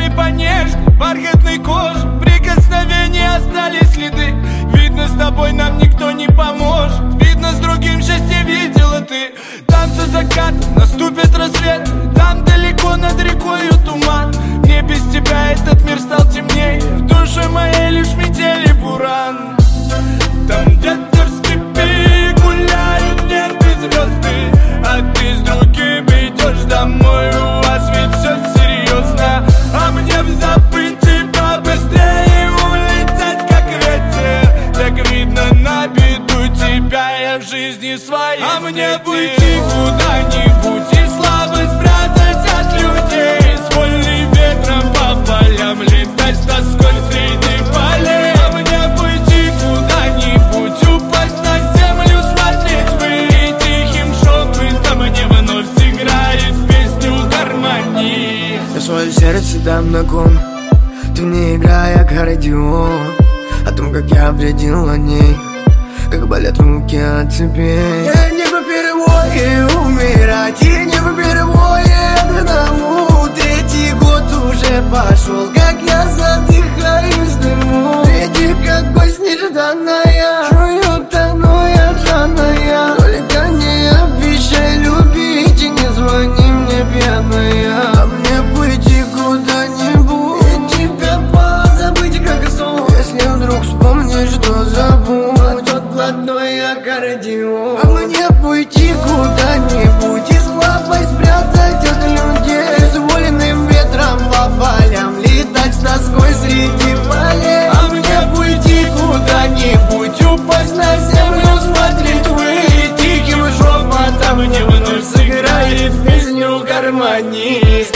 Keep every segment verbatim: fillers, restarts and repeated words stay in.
пробежали по нежной бархатной коже. Прикосновения остались следы. Видно, с тобой нам никто не поможет. Видно, с другим счастье видела ты. Там за закатом наступит рассвет. Там далеко над рекою туман. Мне без тебя этот мир стал темнее. В душе моей лишь метели буран. Там где-то в степи гуляют небо звезды, а ты с другим идешь домой. У вас ведь все серьезно, а мне б забыть тебя быстрее, улететь как ветер. Так видно, на беду тебя я в жизни своей. А мне б уйти куда-нибудь и слабость спрятать от людей, с вольным ветром по полям летать с тоской среди полей. А мне б уйти куда-нибудь, упасть на землю, смотреть в и тихим шепотом мне вновь сыграет песню гармонии. Я свое сердце дам на кон, ты мне играй аккордеон, о том, как я вредил о ней, как болят руки от цепей. Я не впервые умирать, и не впервые одному. Третий год уже пошел, как я задыхаюсь в дыму. Третий, как гость нежданная, жую, тону я пьяная. Только не обещай любить и не звони мне пьяная. А мне пойти куда-нибудь и тебя позабыть как сон. Если вдруг вспомнишь, что забудь тот блатной аккордеон. А мне пойти куда-нибудь и слабость спрятать от людей, с вольным ветром по полям летать с тоской среди полей. А мне пойти куда-нибудь, упасть на землю, смотреть в и тихим шепотом мне вновь сыграет песню гармонии.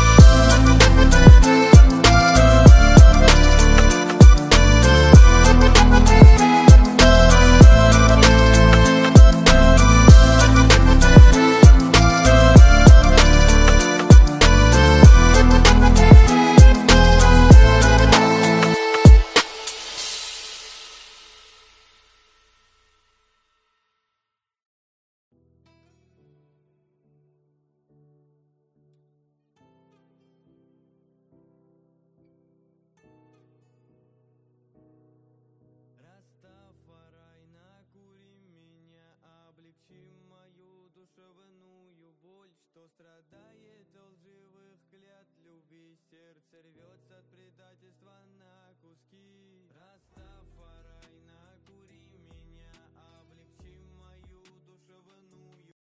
Мою душевную боль, что страдает от лживых клятв любви. Сердце рвется от предательства на куски.